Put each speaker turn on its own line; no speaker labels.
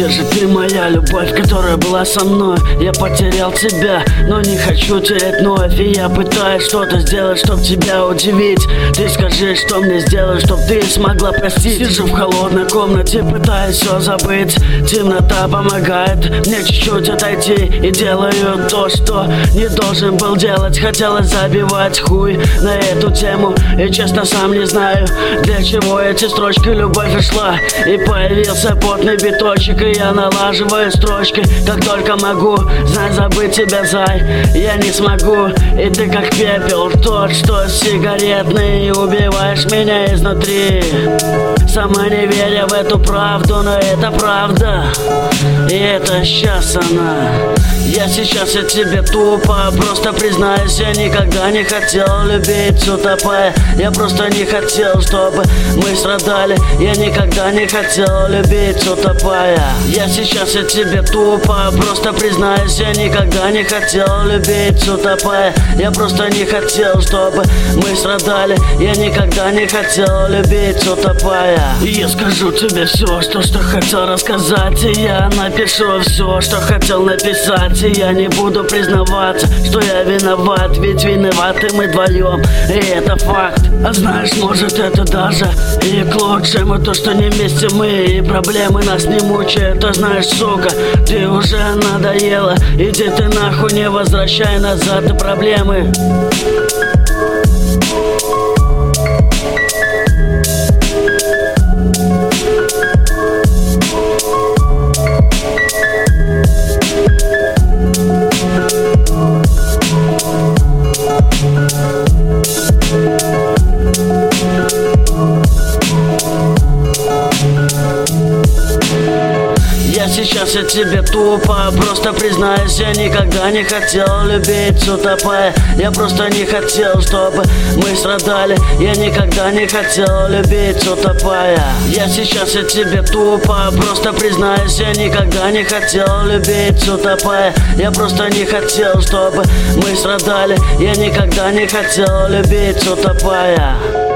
где же ты, моя любовь, которая была со мной? Я потерял тебя, но не хочу терять вновь. И я пытаюсь что-то сделать, чтоб тебя удивить. Ты скажи, что мне сделать, чтоб ты смогла простить. Сижу в холодной комнате, пытаюсь все забыть. Темнота помогает мне чуть-чуть отойти. И делаю то, что не должен был делать. Хотелось забивать хуй на эту тему. И честно сам не знаю, для чего эти строчки. Любовь ушла, и появился потный биточек. И я налаживаю строчки, как только могу. Знай, забыть тебя, зай, я не смогу. И ты как пепел, тот, что сигаретный. И убиваешь меня изнутри, сама не веря в эту правду. Но это правда, и это сейчас она. Я сейчас от тебя тупо, просто признаюсь, я никогда не хотел любить, утопая. Я просто не хотел, чтобы мы страдали. Я никогда не хотел любить, утопая. Я сейчас от тебя тупо, просто признаюсь, я никогда не хотел любить, утопая. Я просто не хотел, чтобы мы страдали. Я никогда не хотел любить, утопая. И я скажу тебе все, что хотел рассказать. И я напишу все, что хотел написать. И я не буду признаваться, что я виноват. Ведь виноваты мы вдвоем, и это факт. А знаешь, может это даже и к лучшему, то, что не вместе мы, и проблемы нас не мучают. А знаешь, сука, ты уже надоела. Иди ты нахуй, не возвращай назад и проблемы. Сейчас я тебе тупо, просто признаюсь, я никогда не хотел любить, утопая. Я просто не хотел, чтобы мы страдали. Я никогда не хотел любить, утопая. Я сейчас я тебе тупо, просто признаюсь, я никогда не хотел любить, утопая. Я просто не хотел, чтобы мы страдали. Я никогда не хотел любить, утопая.